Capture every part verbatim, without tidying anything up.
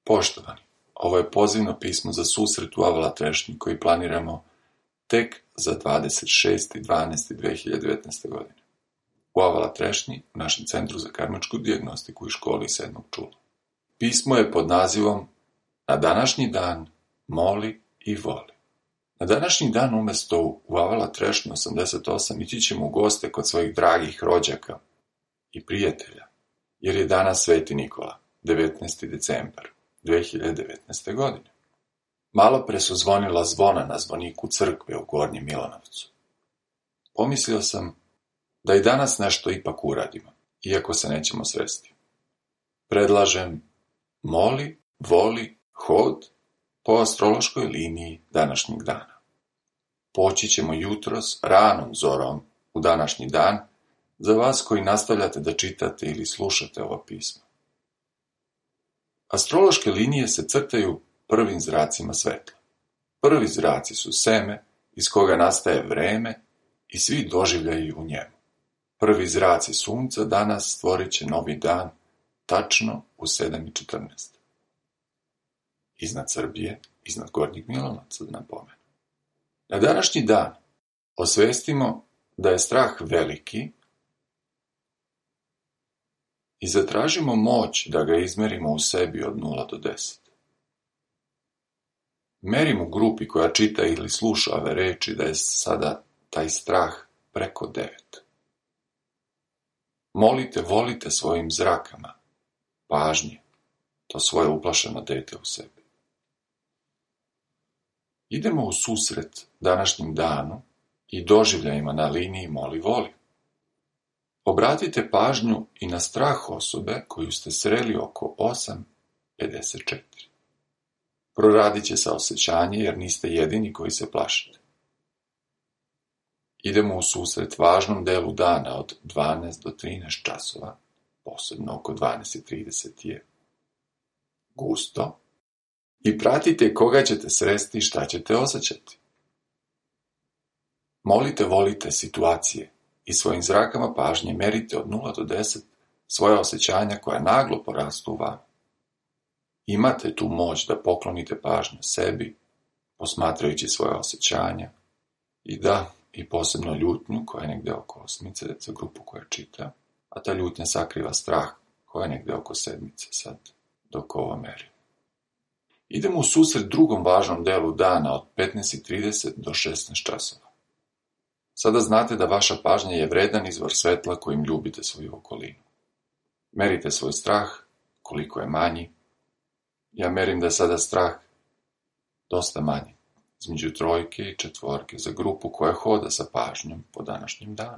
Poštovani, ovo je pozivno pismo za susret u Avala Trešnji koji planiramo tek za dvadeset šesti decembar dve hiljade devetnaeste. godine. U Avala Trešnji, u našem centru za karmičku dijagnostiku i školi sedmog čula. Pismo je pod nazivom Na današnji dan moli i voli. Na današnji dan umjesto u Avala Trešnju osamdeset osam ići ćemo u goste kod svojih dragih rođaka i prijatelja, jer je danas Sveti Nikola, devetnaesti decembar dve hiljade devetnaeste. godine. Malo pre su zvonila zvona na zvoniku crkve u Gornjem Milanovcu. Pomislio sam da i danas nešto ipak uradimo, iako se nećemo sresti. Predlažem moli, voli, hod po astrološkoj liniji današnjeg dana. Poći ćemo jutros ranom zorom u današnji dan za vas koji nastavljate da čitate ili slušate ovo pismo. Astrološke linije se crtaju prvim zracima svetla. Prvi zraci su seme iz koga nastaje vreme i svi doživljaji u njemu. Prvi zraci sunca danas stvorit će novi dan tačno u sedam i četrnaest. Iznad Srbije, iznad Gornjeg Milanovca, da napomenu. Na današnji dan osvestimo da je strah veliki i zatražimo moć da ga izmerimo u sebi od nula do deset. Merim u grupi koja čita ili sluša ove reči da je sada taj strah preko devet. Molite, volite svojim zrakama, pažnje, to svoje uplašeno dete u sebi. Idemo u susret današnjim danu i doživljajima na liniji moli-voli. Obratite pažnju i na strah osobe koju ste sreli oko osam pedeset četiri. Proradit će saosećanje jer niste jedini koji se plašite. Idemo u susret važnom delu dana od dvanaest do trinaest časova, posebno oko dvanaest i trideset je gusto, i pratite koga ćete sresti i šta ćete osjećati. Molite, volite situacije i svojim zrakama pažnje merite od nula do deset svoja osjećanja koja naglo porastu u vama. Imate tu moć da poklonite pažnju sebi, posmatrajući svoje osjećanja i da, i posebno ljutnju koja je negdje oko osmice za grupu koja čita, a ta ljutnja sakriva strah koja je negdje oko sedmice sad, dok ovo meri. Idemo u susret drugom važnom delu dana od petnaest i trideset do šesnaest časova. Sada znate da vaša pažnja je vredan izvor svetla kojim ljubite svoju okolinu. Merite svoj strah, koliko je manji. Ja merim da je sada strah dosta manji, između trojke i četvorke za grupu koja hoda sa pažnjom po današnjem danu.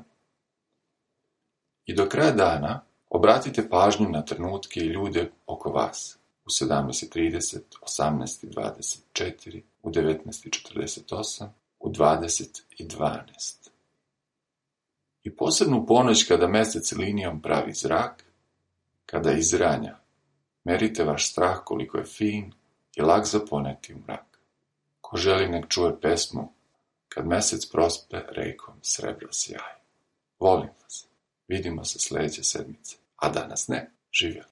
I do kraja dana obratite pažnju na trenutke i ljude oko vas. U sedamnaest i trideset, osamnaest i dvadeset četiri, u devetnaest i četrdeset osam, u dvadeset i dvanaest. I posebno u ponoć kada mesec linijom pravi zrak, kada izranja, merite vaš strah koliko je fin i lag za poneti u mrak. Ko želi nek čuje pesmu Kad mesec prospe rekom srebra sjaj. Volim vas. Vidimo se sljedeće sedmice. A danas ne. Živjeli.